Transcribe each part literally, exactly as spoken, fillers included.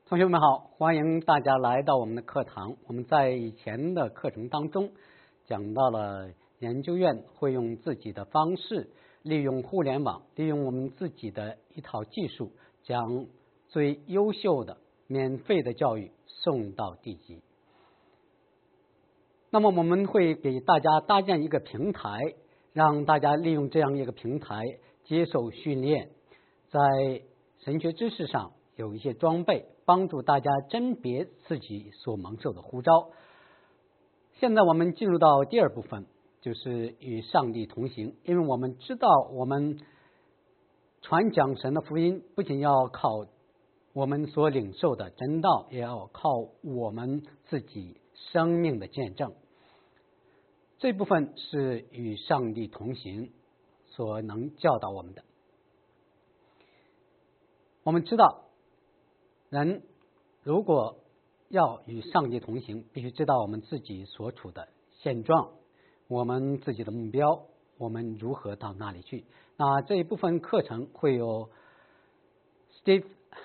同学们好，欢迎大家来到我们的课堂。我们在以前的课程当中讲到了研究院会用自己的方式，利用互联网，利用我们自己的一套技术，将最优秀的免费的教育送到地极。那么我们会给大家搭建一个平台，让大家利用这样一个平台接受训练，在神学知识上有一些装备，帮助大家甄别自己所蒙受的呼召。现在我们进入到第二部分，就是与上帝同行。因为我们知道，我们传讲神的福音，不仅要靠我们所领受的真道，也要靠我们自己生命的见证。这部分是与上帝同行所能教导我们的。我们知道，人如果要与上帝同行，必须知道我们自己所处的现状，我们自己的目标，我们如何到那里去。那这一部分课程会有 Steve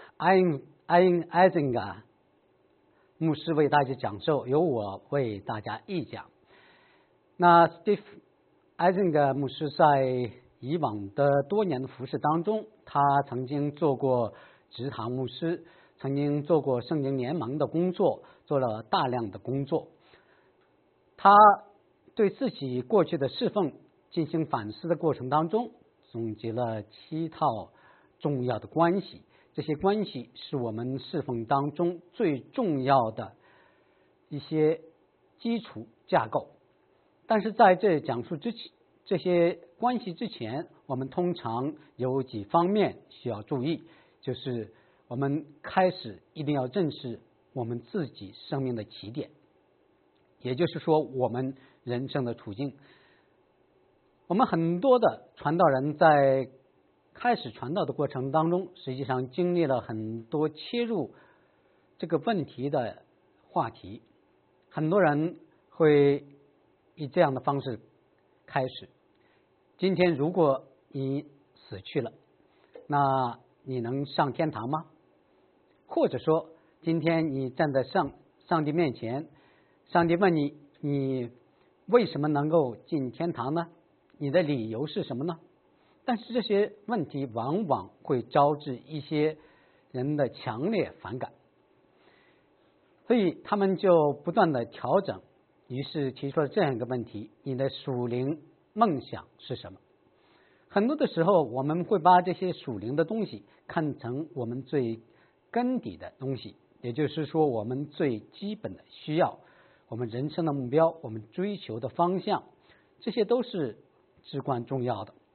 Eisinger 牧师为大家讲授，由我为大家译讲。那 Steve Eisinger 牧师在以往的多年的服事当中，他曾经做过职堂牧师，曾经做过圣经联盟的工作，做了大量的工作。他对自己过去的侍奉进行反思的过程当中，总结了七套重要的关系。这些关系是我们侍奉当中最重要的一些基础架构。但是在这讲述之前，这些关系之前，我们通常有几方面需要注意，就是我们开始一定要正视我们自己生命的起点，也就是说我们人生的处境。我们很多的传道人在开始传道的过程当中，实际上经历了很多切入这个问题的话题。很多人会以这样的方式开始：今天如果你死去了，那你能上天堂吗？或者说，今天你站在上上帝面前，上帝问你，你为什么能够进天堂呢？你的理由是什么呢？但是这些问题往往会招致一些人的强烈反感，所以他们就不断的调整，于是提出了这样一个问题：你的属灵梦想是什么？很多的时候，我们会把这些属灵的东西看成我们最根底的东西，也就是说我们最基本的需要，我们人生的目标，我们追求的方向，这些都是至关重要的。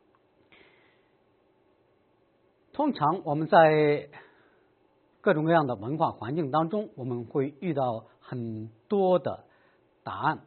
通常我们在各种各样的文化环境当中，我们会遇到很多的答案，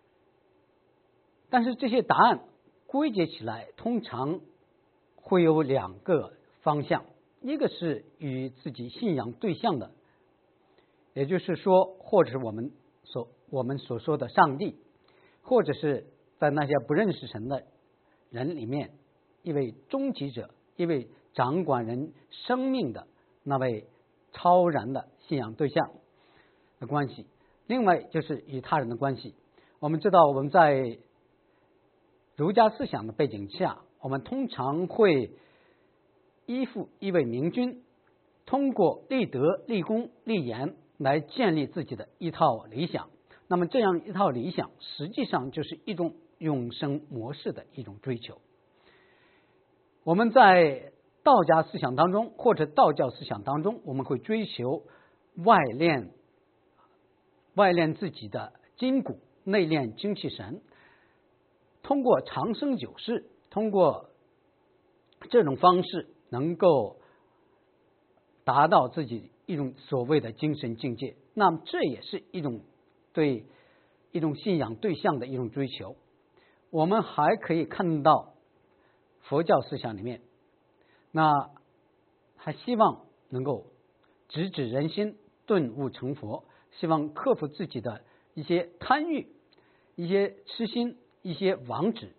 但是这些答案归结起来，通常会有两个方向。一个是与自己信仰对象的，也就是说，或者是我们所我们所说的上帝，或者是在那些不认识神的人里面，一位终极者，一位掌管人生命的那位超然的信仰对象的关系。另外就是与他人的关系。我们知道，我们在儒家思想的背景下，我们通常会依附一位明君，通过立德、立功、立言来建立自己的一套理想。那么这样一套理想，实际上就是一种永生模式的一种追求。我们在道家思想当中，或者道教思想当中，我们会追求外练外练自己的筋骨，内练精气神，通过长生久世，通过这种方式能够达到自己一种所谓的精神境界。那么这也是一种对一种信仰对象的一种追求。我们还可以看到佛教思想里面，那还希望能够直指人心，顿悟成佛，希望克服自己的一些贪欲，一些痴心，一些妄执，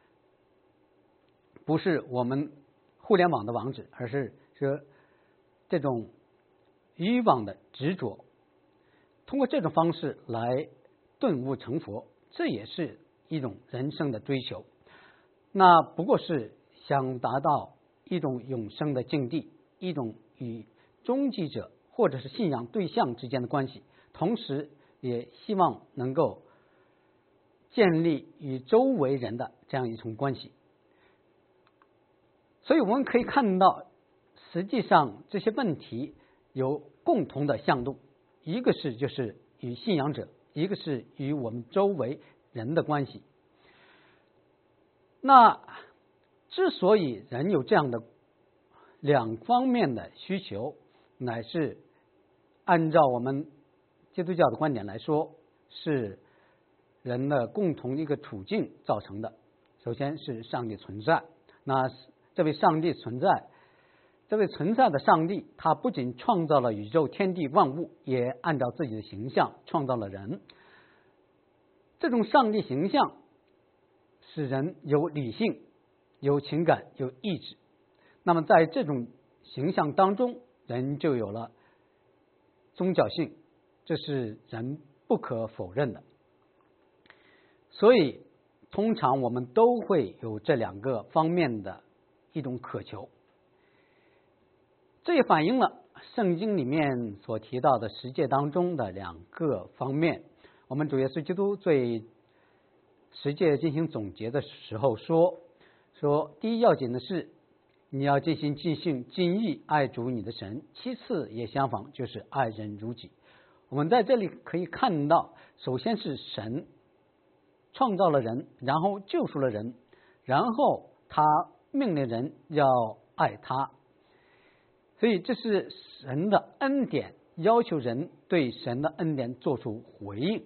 不是我们互联网的网址，而是说这种欲望的执着，通过这种方式来顿悟成佛，这也是一种人生的追求。那不过是想达到一种永生的境地，一种与终极者或者是信仰对象之间的关系，同时也希望能够建立与周围人的这样一种关系。所以我们可以看到，实际上这些问题有共同的向度，一个是就是与信仰者，一个是与我们周围人的关系。那之所以人有这样的两方面的需求，乃是按照我们基督教的观点来说，是人的共同一个处境造成的。首先是上帝存在，那这位上帝存在，这位存在的上帝，他不仅创造了宇宙天地万物，也按照自己的形象创造了人。这种上帝形象使人有理性、有情感、有意志。那么在这种形象当中，人就有了宗教性，这是人不可否认的。所以通常我们都会有这两个方面的一种渴求。这也反映了圣经里面所提到的十诫当中的两个方面。我们主耶稣基督对十诫进行总结的时候说，说第一要紧的是你要尽心尽性尽意爱主你的神，其次也相仿，就是爱人如己。我们在这里可以看到，首先是神创造了人，然后救赎了人，然后他命令人要爱他。所以这是神的恩典，要求人对神的恩典做出回应。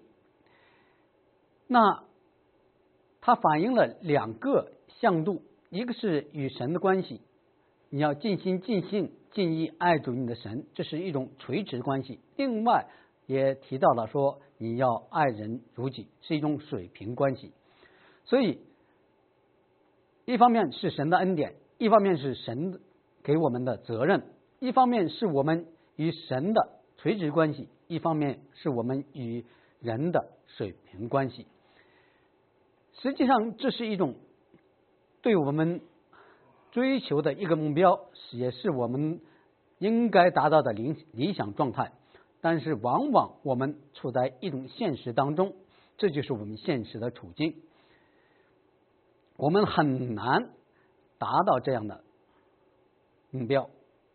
那它反映了两个向度，一个是与神的关系，你要尽心尽性尽意爱主你的神，这是一种垂直关系。另外也提到了说你要爱人如己，是一种水平关系。所以一方面是神的恩典，一方面是神给我们的责任，一方面是我们与神的垂直关系，一方面是我们与人的水平关系。实际上这是一种对我们追求的一个目标，也是我们应该达到的理理想状态。但是往往我们处在一种现实当中，这就是我们现实的处境，我们很难达到这样的目标。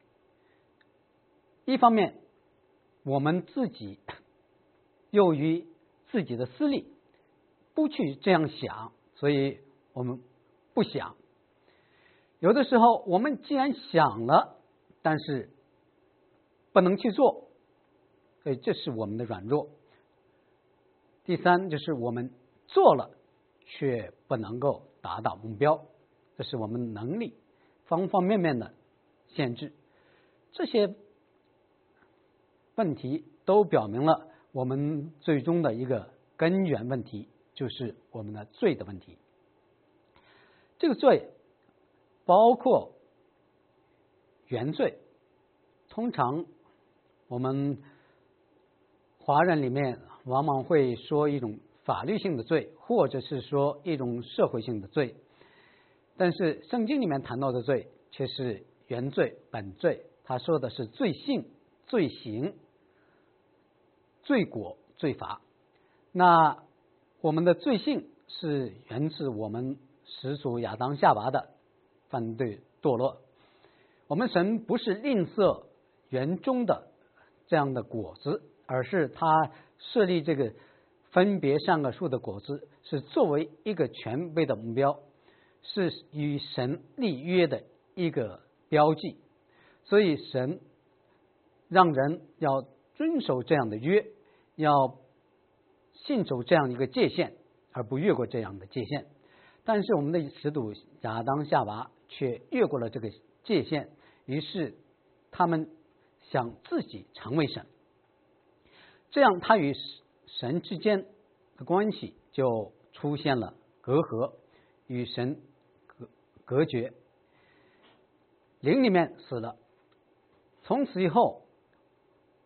一方面我们自己由于自己的私利不去这样想，所以我们不想。有的时候我们既然想了，但是不能去做，所以这是我们的软弱。第三就是我们做了却不能够达到目标，这是我们能力方方面面的限制。这些问题都表明了我们最终的一个根源问题，就是我们的罪的问题。这个罪包括原罪，通常我们华人里面往往会说一种法律性的罪，或者是说一种社会性的罪，但是圣经里面谈到的罪却是原罪、本罪，他说的是罪性、罪行、罪果、罪罚。那我们的罪性是源自我们始祖亚当夏娃的犯罪堕落。我们神不是吝啬园中的这样的果子，而是他设立这个分别善恶树的果子，是作为一个全备的目标，是与神立约的一个标记。所以神让人要遵守这样的约，要信守这样一个界限，而不越过这样的界限。但是我们的始祖亚当夏娃却越过了这个界限，于是他们想自己成为神，这样他与神之间的关系就出现了隔阂，与神隔隔绝，灵里面死了。从此以后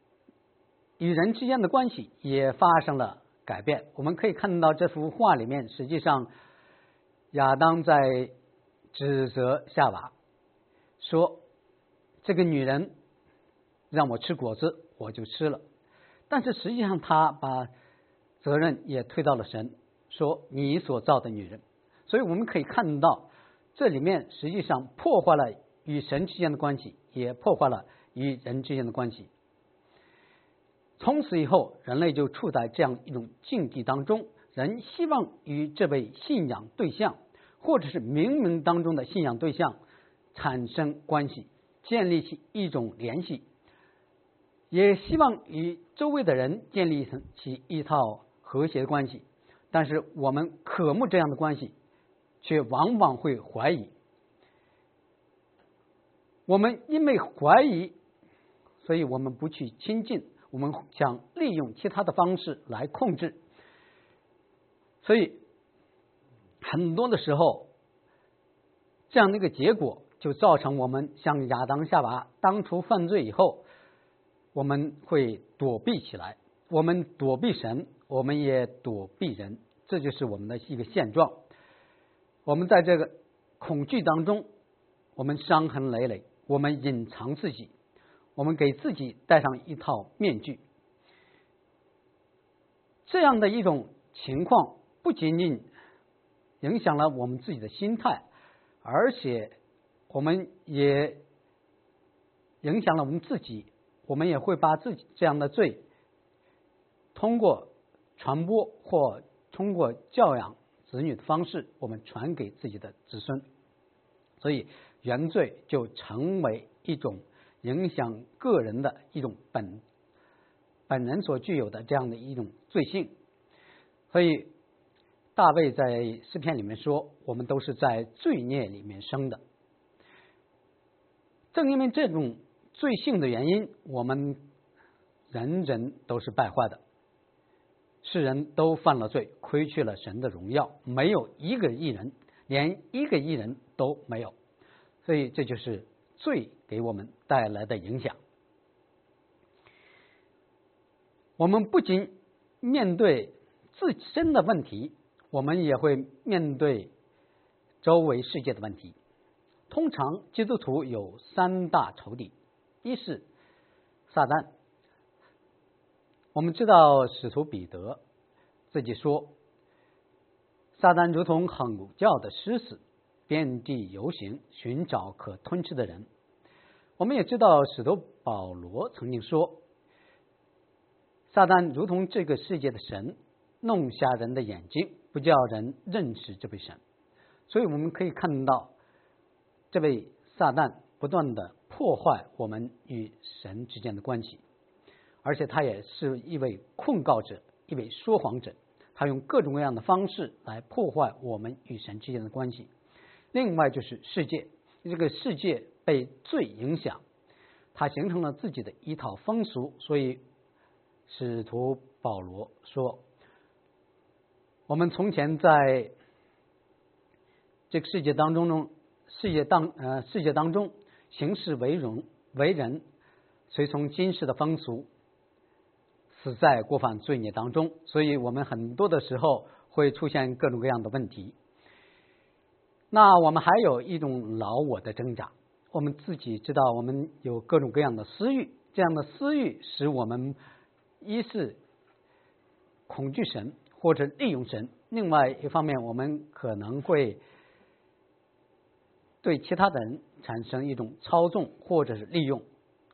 与人之间的关系也发生了改变。我们可以看到这幅画里面，实际上亚当在指责夏娃，说这个女人让我吃果子，我就吃了。但是实际上他把责任也推到了神，说你所造的女人。所以我们可以看到这里面实际上破坏了与神之间的关系，也破坏了与人之间的关系。从此以后，人类就处在这样一种境地当中，人希望与这位信仰对象或者是冥冥当中的信仰对象产生关系，建立起一种联系，也希望与周围的人建立起一套和谐的关系。但是我们渴慕这样的关系，却往往会怀疑。我们因为怀疑，所以我们不去亲近，我们想利用其他的方式来控制。所以很多的时候，这样的一个结果就造成我们像亚当夏娃当初犯罪以后，我们会躲避起来，我们躲避神，我们也躲避人，这就是我们的一个现状。我们在这个恐惧当中，我们伤痕累累，我们隐藏自己，我们给自己戴上一套面具。这样的一种情况不仅仅影响了我们自己的心态，而且我们也影响了我们自己，我们也会把自己这样的罪通过传播或通过教养子女的方式，我们传给自己的子孙。所以原罪就成为一种影响个人的一种本本人所具有的这样的一种罪性。所以大卫在诗篇里面说，我们都是在罪孽里面生的。正因为这种罪性的原因，我们人人都是败坏的，世人都犯了罪，亏去了神的荣耀，没有一个义人，连一个义人都没有。所以这就是罪给我们带来的影响。我们不仅面对自身的问题，我们也会面对周围世界的问题。通常基督徒有三大仇敌，一是撒旦。我们知道使徒彼得自己说，撒旦如同吼叫的狮子，遍地游行，寻找可吞吃的人。我们也知道使徒保罗曾经说，撒旦如同这个世界的神，弄瞎人的眼睛，不叫人认识这位神。所以我们可以看到这位撒旦不断的破坏我们与神之间的关系，而且他也是一位控告者，一位说谎者，他用各种各样的方式来破坏我们与神之间的关系。另外就是世界，这个世界被罪影响，它形成了自己的一套风俗。所以使徒保罗说，我们从前在这个世界当中中世界当呃世界当中行事为荣为人，随从今世的风俗，死在过犯罪孽当中。所以我们很多的时候会出现各种各样的问题。那我们还有一种老我的挣扎，我们自己知道我们有各种各样的私欲，这样的私欲使我们一是恐惧神或者利用神，另外一方面我们可能会对其他的人产生一种操纵或者是利用。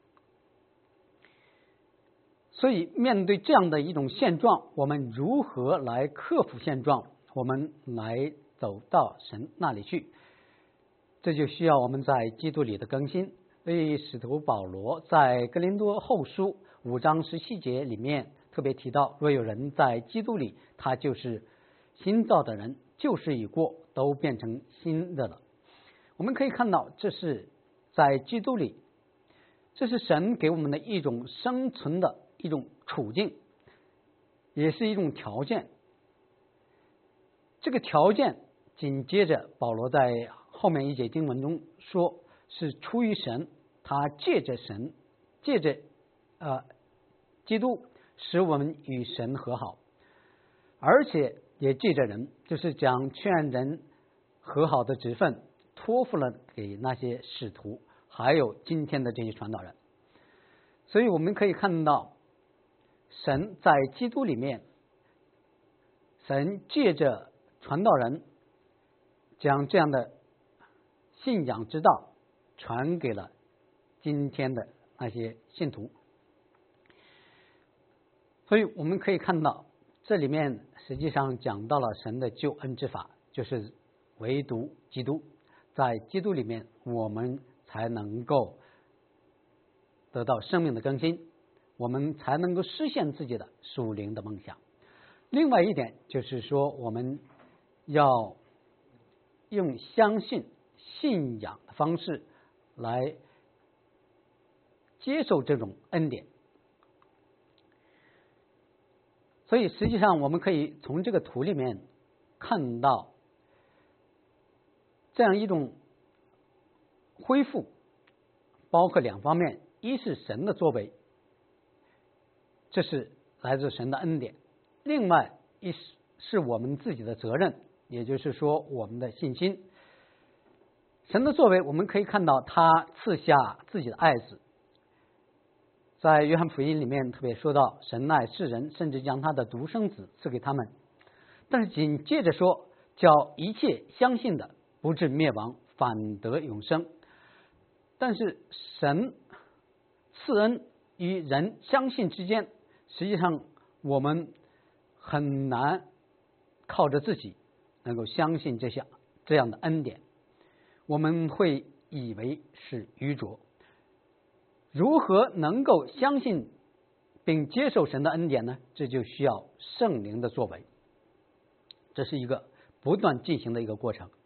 所以面对这样的一种现状，我们如何来克服现状，我们来走到神那里去，这就需要我们在基督里的更新。所以使徒保罗在哥林多后书五章十七节里面特别提到，若有人在基督里，他就是新造的人，旧事已过，都变成新的了。我们可以看到，这是在基督里，这是神给我们的一种生存的一种处境，也是一种条件。这个条件紧接着保罗在后面一节经文中说，是出于神，他借着神借着呃基督使我们与神和好，而且也借着人，就是将劝人和好的职分托付了给那些使徒，还有今天的这些传道人。所以我们可以看到，神在基督里面，神借着传道人将这样的信仰之道传给了今天的那些信徒。所以我们可以看到，这里面实际上讲到了神的救恩之法，就是唯独基督，在基督里面我们才能够得到生命的更新，我们才能够实现自己的属灵的梦想。另外一点就是说，我们要用相信信仰的方式来接受这种恩典。所以实际上我们可以从这个图里面看到这样一种恢复，包括两方面，一是神的作为，这是来自神的恩典；另外一是我们自己的责任，也就是说我们的信心。神的作为我们可以看到，他赐下自己的爱子，在约翰福音里面特别说到，神爱世人，甚至将他的独生子赐给他们。但是紧接着说，叫一切相信的不至灭亡，反得永生。但是神赐恩与人相信之间，实际上我们很难靠着自己能够相信这些这样的恩典，我们会以为是愚拙。如何能够相信并接受神的恩典呢？这就需要圣灵的作为，这是一个不断进行的一个过程。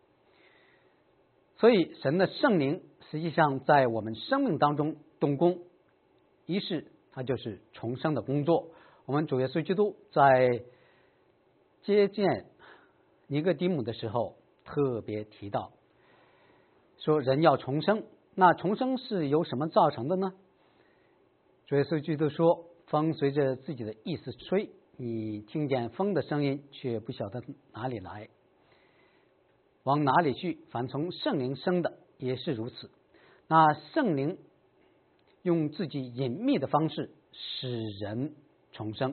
所以神的圣灵实际上在我们生命当中动工，一是它就是重生的工作。我们主耶稣基督在接见尼哥底母的时候特别提到，说人要重生。那重生是由什么造成的呢？主耶稣基督说，风随着自己的意思吹，你听见风的声音，却不晓得哪里来，往哪里去。凡从圣灵生的也是如此。那圣灵用自己隐秘的方式使人重生，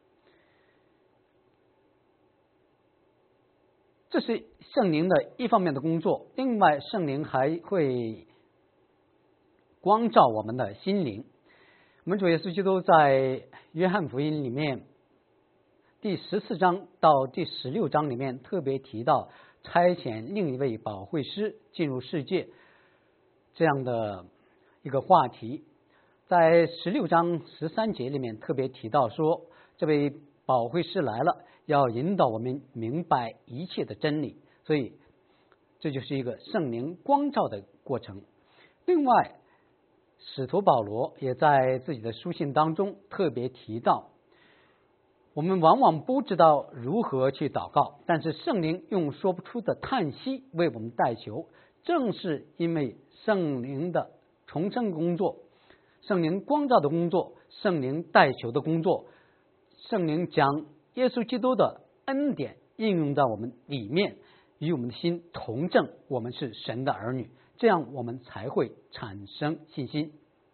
这是圣灵的一方面的工作。另外圣灵还会光照我们的心灵。我们主耶稣基督在约翰福音里面第十四章到第十六章里面特别提到差遣另一位保惠师进入世界这样的一个话题。在十六章十三节里面特别提到说，这位保惠师来了，要引导我们明白一切的真理。所以这就是一个圣灵光照的过程。另外使徒保罗也在自己的书信当中特别提到，我们往往不知道如何去祷告，但是圣灵用说不出的叹息为我们代求。正是因为圣灵的重生工作，圣灵光照的工作，圣灵代求的工作，圣灵将耶稣基督的恩典应用在我们里面，与我们的心同证我们是神的儿女，这样我们才会产生信心。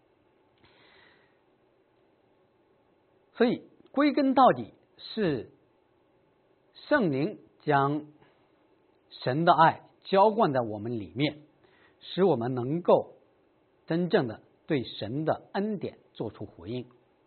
所以归根到底是圣灵将神的爱浇灌在我们里面，使我们能够真正的对神的恩典做出回应。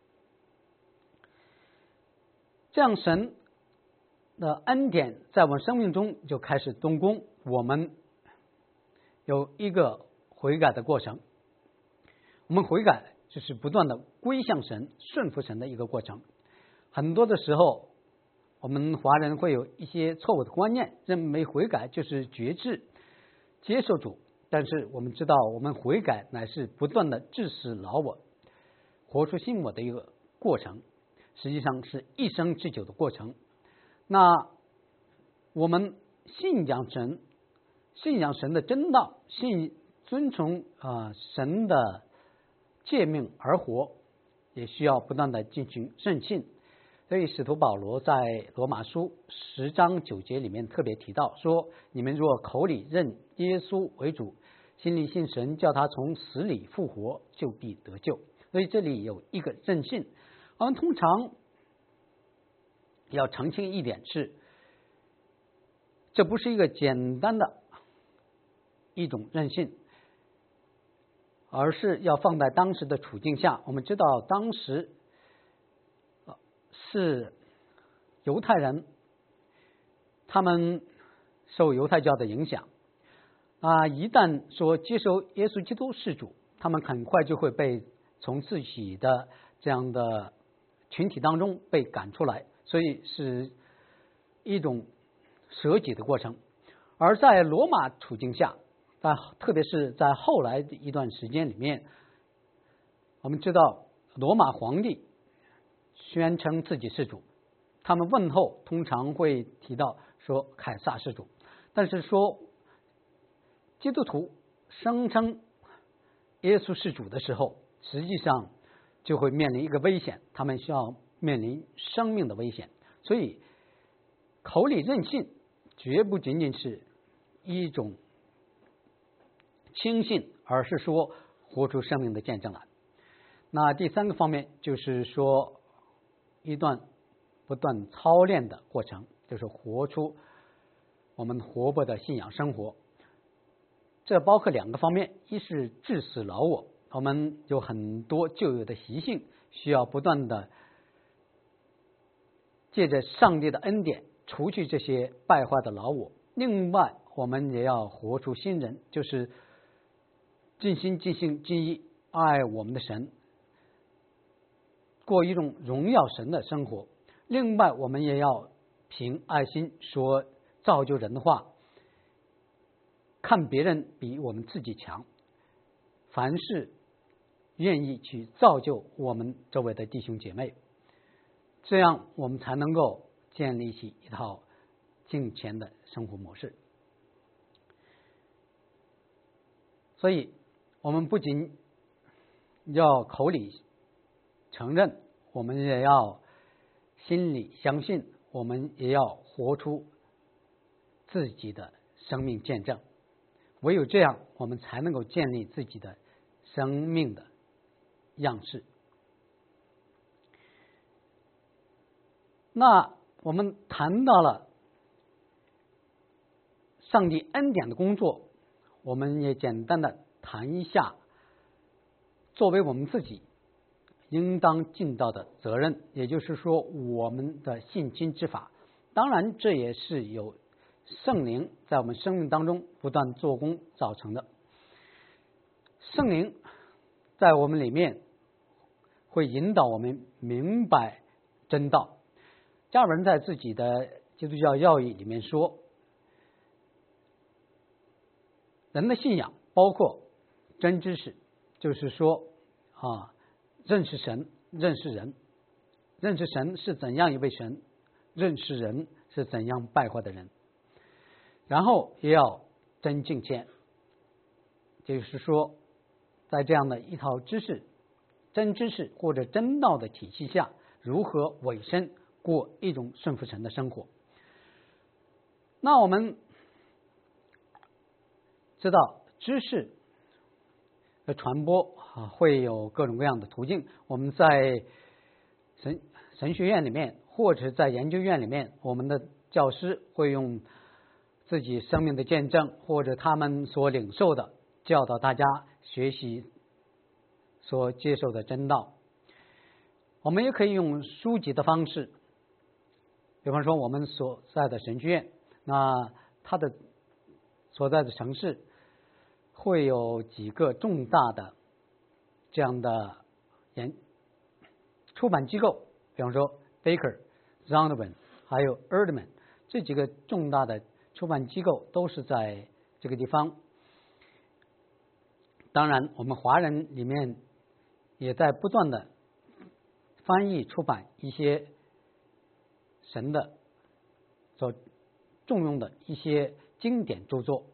这样神的恩典在我们生命中就开始动工，我们有一个悔改的过程。我们悔改就是不断的归向神，顺服神的一个过程。很多的时候我们华人会有一些错误的观念，认为悔改就是决志接受主，但是我们知道我们悔改乃是不断的治死老我，活出新我的一个过程，实际上是一生之久的过程。那我们信仰神，信仰神的真道，信遵从啊、呃、神的诫命而活， 也需要不断的进行认信。所以使徒保罗在罗马书十章九节里面特别提到说，你们若口里认耶稣为主，心里信神叫他从死里复活，就必得救。所以这里有一个认信。我们通常要澄清一点是，这不是一个简单的一种认信，而是要放在当时的处境下。我们知道当时是犹太人，他们受犹太教的影响啊，一旦说接受耶稣基督是主，他们很快就会被从自己的这样的群体当中被赶出来，所以是一种舍己的过程。而在罗马处境下，在特别是在后来的一段时间里面，我们知道罗马皇帝宣称自己是主，他们问候通常会提到说凯撒是主，但是说基督徒声称耶稣是主的时候，实际上就会面临一个危险，他们需要面临生命的危险。所以口里认信绝不仅仅是一种轻信，而是说活出生命的见证来。那第三个方面就是说一段不断操练的过程，就是活出我们活泼的信仰生活。这包括两个方面，一是治死老我，我们有很多旧有的习性，需要不断的借着上帝的恩典除去这些败坏的老我。另外我们也要活出新人，就是尽心尽性尽意爱我们的神，过一种荣耀神的生活。另外我们也要凭爱心说造就人的话，看别人比我们自己强，凡事愿意去造就我们周围的弟兄姐妹，这样我们才能够建立起一套敬虔的生活模式。所以我们不仅要口里承认，我们也要心里相信，我们也要活出自己的生命见证。唯有这样，我们才能够建立自己的生命的样式。那我们谈到了上帝恩典的工作，我们也简单的谈一下作为我们自己应当尽到的责任，也就是说我们的信心之法。当然这也是有圣灵在我们生命当中不断做工造成的。圣灵在我们里面会引导我们明白真道。加尔文在自己的基督教要义里面说，人的信仰包括真知识，就是说啊，认识神，认识人，认识神是怎样一位神，认识人是怎样败坏的人。然后也要真敬虔，就是说在这样的一套知识、真知识或者真道的体系下，如何委身过一种顺服神的生活。那我们知道知识的传播啊，会有各种各样的途径。我们在神神学院里面或者在研究院里面，我们的教师会用自己生命的见证或者他们所领受的，教导大家学习所接受的真道。我们也可以用书籍的方式，比方说我们所在的神学院，那它的所在的城市会有几个重大的这样的研出版机构，比方说 Baker、Zondervan 还有 Erdman， 这几个重大的出版机构都是在这个地方。当然我们华人里面也在不断的翻译出版一些神的所重用的一些经典著作。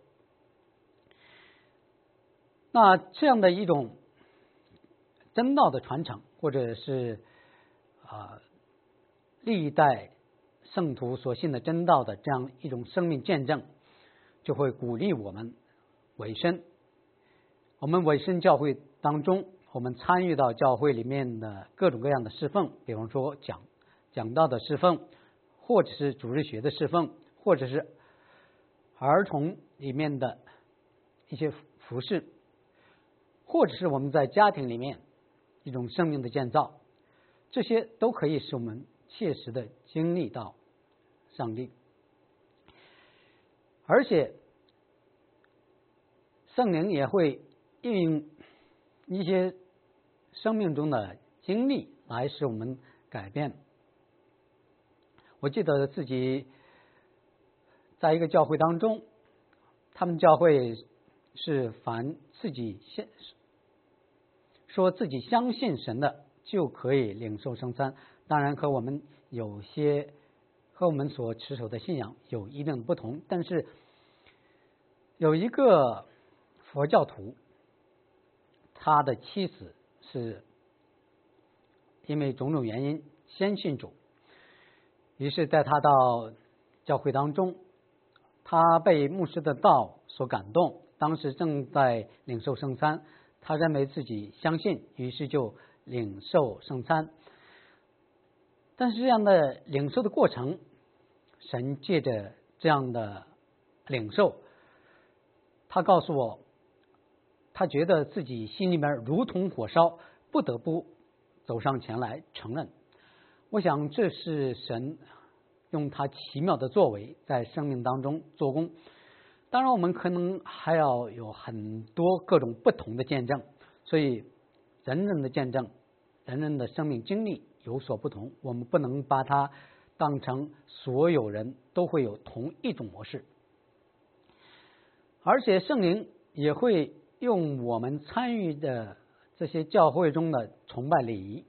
那这样的一种真道的传承或者是啊、呃、历代圣徒所信的真道的这样一种生命见证，就会鼓励我们委身。我们委身教会当中，我们参与到教会里面的各种各样的侍奉，比方说讲讲道的侍奉，或者是主日学的侍奉，或者是儿童里面的一些服饰，或者是我们在家庭里面一种生命的建造，这些都可以使我们切实的经历到上帝。而且圣灵也会运用一些生命中的经历来使我们改变。我记得自己在一个教会当中，他们教会是凡自己先说自己相信神的就可以领受圣餐，当然和我们有些和我们所持守的信仰有一定的不同，但是有一个佛教徒，他的妻子是因为种种原因先信主，于是带他到教会当中，他被牧师的道所感动，当时正在领受圣餐，他认为自己相信，于是就领受圣餐。但是这样的领受的过程，神借着这样的领受，他告诉我，他觉得自己心里面如同火烧，不得不走上前来承认。我想这是神用他奇妙的作为在生命当中做工。当然我们可能还要有很多各种不同的见证，所以人人的见证，人人的生命经历有所不同，我们不能把它当成所有人都会有同一种模式。而且圣灵也会用我们参与的这些教会中的崇拜礼仪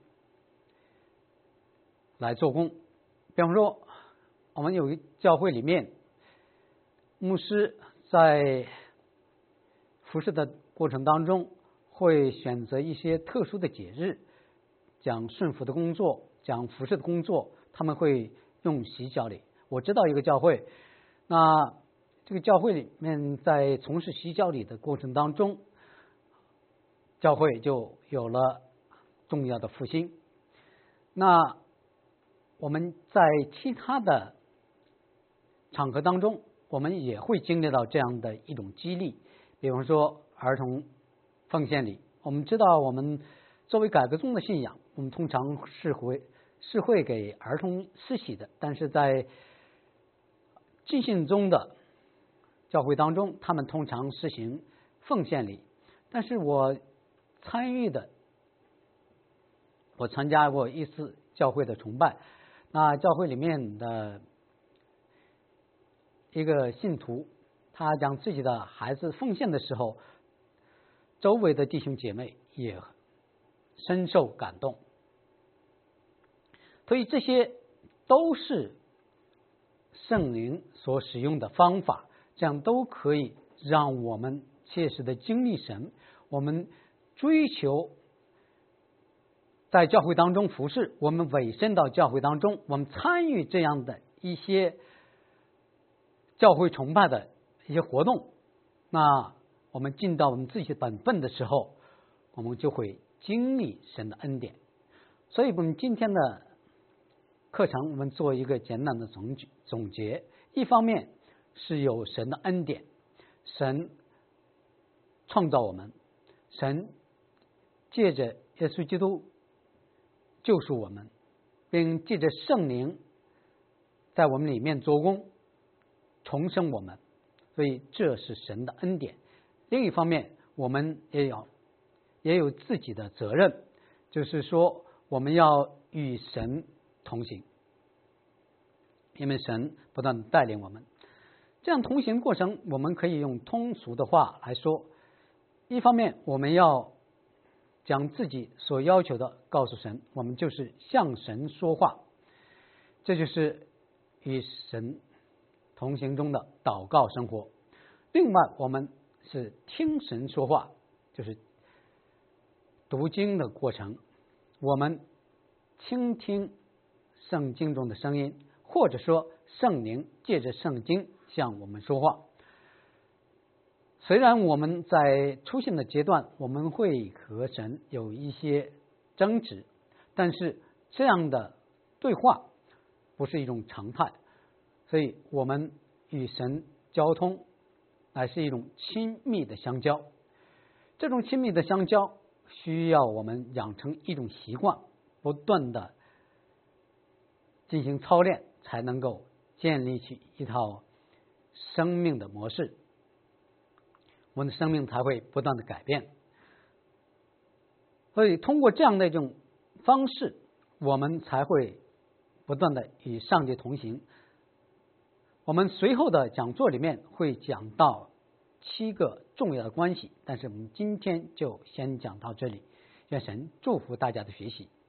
来做工。比方说我们有一教会里面，牧师在服侍的过程当中会选择一些特殊的节日，讲顺服的工作，讲服侍的工作，他们会用洗脚礼。我知道一个教会，那这个教会里面在从事洗脚礼的过程当中，教会就有了重要的复兴。那我们在其他的场合当中，我们也会经历到这样的一种激励，比方说儿童奉献礼。我们知道我们作为改革宗的信仰，我们通常是会是会给儿童施洗的，但是在浸信宗的教会当中，他们通常实行奉献礼。但是我参与的，我参加过一次教会的崇拜，那教会里面的一个信徒，他将自己的孩子奉献的时候，周围的弟兄姐妹也深受感动。所以这些都是圣灵所使用的方法，这样都可以让我们切实的经历神。我们追求在教会当中服侍，我们委身到教会当中，我们参与这样的一些教会崇拜的一些活动，那我们尽到我们自己的本分的时候，我们就会经历神的恩典。所以我们今天的课程，我们做一个简单的总总结。一方面是有神的恩典，神创造我们，神借着耶稣基督救赎我们，并借着圣灵在我们里面做工，重生我们，所以这是神的恩典。另一方面，我们也有也有自己的责任，就是说我们要与神同行，因为神不断带领我们。这样同行过程，我们可以用通俗的话来说，一方面我们要将自己所要求的告诉神，我们就是向神说话，这就是与神同行中的祷告生活。另外我们是听神说话，就是读经的过程， 我们倾听圣经中的声音，或者说圣灵借着圣经向我们说话。虽然我们在出信的阶段，我们会和神有一些争执，但是这样的对话不是一种常态，所以我们与神交通乃是一种亲密的相交。这种亲密的相交需要我们养成一种习惯，不断的进行操练，才能够建立起一套生命的模式，我们的生命才会不断的改变。所以通过这样的一种方式，我们才会不断的与上帝同行。我们随后的讲座里面会讲到七个重要的关系，但是我们今天就先讲到这里。愿神祝福大家的学习。